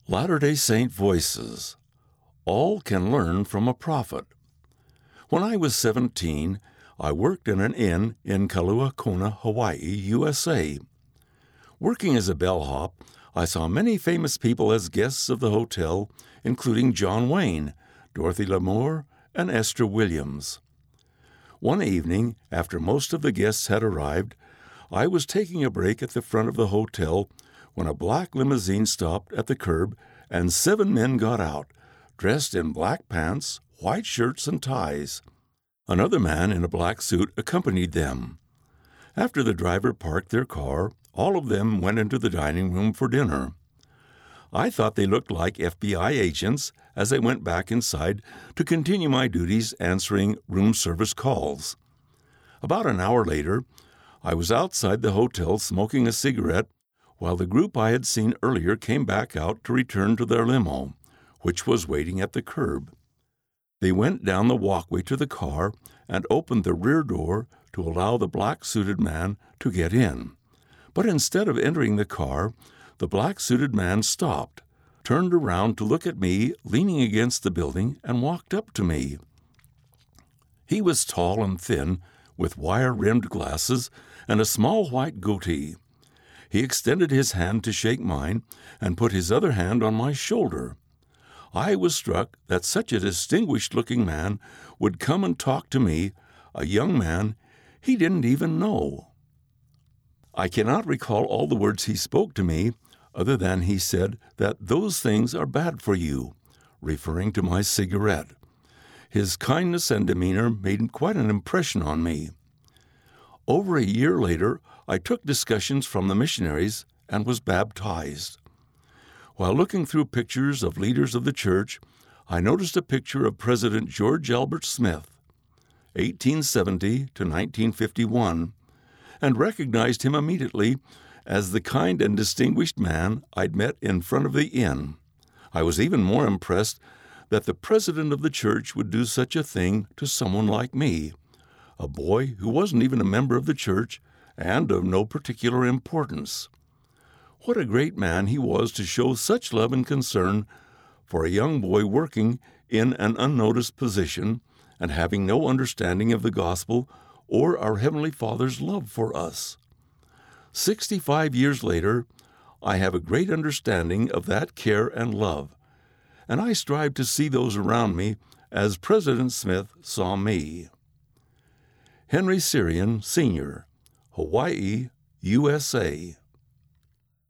Latter-day Saint Voices. All can learn from a prophet. When I was 17, I worked in an inn in Kailua Kona, Hawaii, USA. Working as a bellhop, I saw many famous people as guests of the hotel, including John Wayne, Dorothy Lamour, and Esther Williams. One evening, after most of the guests had arrived, I was taking a break at the front of the hotel when a black limousine stopped at the curb and 7 men got out, dressed in black pants, white shirts, and ties. Another man in a black suit accompanied them. After the driver parked their car, all of them went into the dining room for dinner. I thought they looked like FBI agents as I went back inside to continue my duties answering room service calls. About an hour later, I was outside the hotel smoking a cigarette while the group I had seen earlier came back out to return to their limo, which was waiting at the curb. They went down the walkway to the car and opened the rear door to allow the black-suited man to get in. But instead of entering the car, the black-suited man stopped, turned around to look at me leaning against the building, and walked up to me. He was tall and thin, with wire-rimmed glasses and a small white goatee. He extended his hand to shake mine and put his other hand on my shoulder. I was struck that such a distinguished-looking man would come and talk to me, a young man he didn't even know. I cannot recall all the words he spoke to me, other than he said that those things are bad for you, referring to my cigarette. His kindness and demeanor made quite an impression on me. Over a year later, I took discussions from the missionaries and was baptized. While looking through pictures of leaders of the church, I noticed a picture of President George Albert Smith, 1870 to 1951, and recognized him immediately as the kind and distinguished man I'd met in front of the inn. I was even more impressed that the president of the church would do such a thing to someone like me, a boy who wasn't even a member of the church and of no particular importance. What a great man he was to show such love and concern for a young boy working in an unnoticed position and having no understanding of the gospel or our Heavenly Father's love for us. 65 years later, I have a great understanding of that care and love, and I strive to see those around me as President Smith saw me. Henry Syrian, Sr., Hawaii, USA.